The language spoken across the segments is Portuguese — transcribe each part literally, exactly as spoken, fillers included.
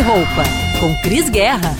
Roupa, com Cris Guerra.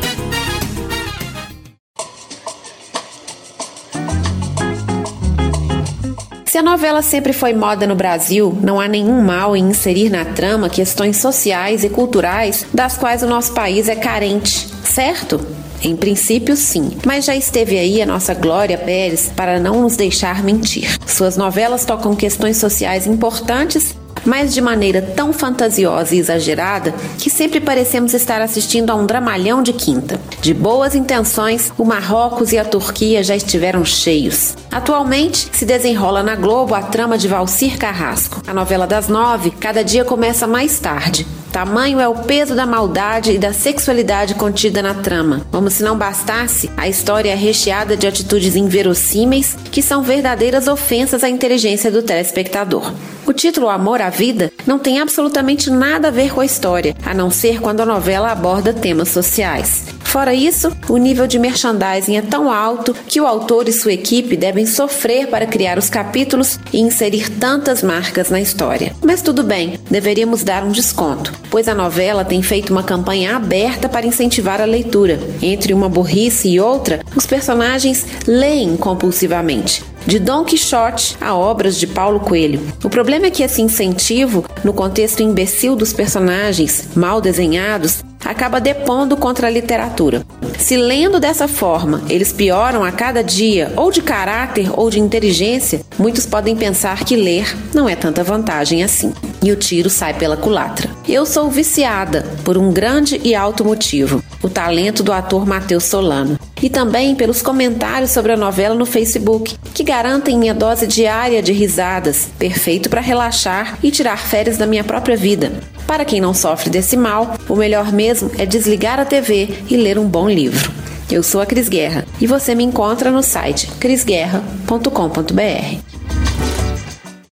Se a novela sempre foi moda no Brasil, não há nenhum mal em inserir na trama questões sociais e culturais das quais o nosso país é carente, certo? Em princípio, sim, mas já esteve aí a nossa Glória Pérez para não nos deixar mentir. Suas novelas tocam questões sociais importantes, mas de maneira tão fantasiosa e exagerada que sempre parecemos estar assistindo a um dramalhão de quinta. De boas intenções, o Marrocos e a Turquia já estiveram cheios. Atualmente, se desenrola na Globo a trama de Valcir Carrasco. A novela das nove, cada dia começa mais tarde. Tamanho é o peso da maldade e da sexualidade contida na trama. Como se não bastasse, a história é recheada de atitudes inverossímeis que são verdadeiras ofensas à inteligência do telespectador. O título Amor à Vida não tem absolutamente nada a ver com a história, a não ser quando a novela aborda temas sociais. Fora isso, o nível de merchandising é tão alto que o autor e sua equipe devem sofrer para criar os capítulos e inserir tantas marcas na história. Mas tudo bem, deveríamos dar um desconto, pois a novela tem feito uma campanha aberta para incentivar a leitura. Entre uma burrice e outra, os personagens leem compulsivamente. De Dom Quixote a obras de Paulo Coelho. O problema é que esse incentivo, no contexto imbecil dos personagens mal desenhados, acaba depondo contra a literatura. Se lendo dessa forma, eles pioram a cada dia, ou de caráter ou de inteligência, muitos podem pensar que ler não é tanta vantagem assim. E o tiro sai pela culatra. Eu sou viciada por um grande e alto motivo, o talento do ator Matheus Solano. E também pelos comentários sobre a novela no Facebook, que garantem minha dose diária de risadas, perfeito para relaxar e tirar férias da minha própria vida. Para quem não sofre desse mal, o melhor mesmo é desligar a T V e ler um bom livro. Eu sou a Cris Guerra e você me encontra no site cris guerra ponto com ponto b r.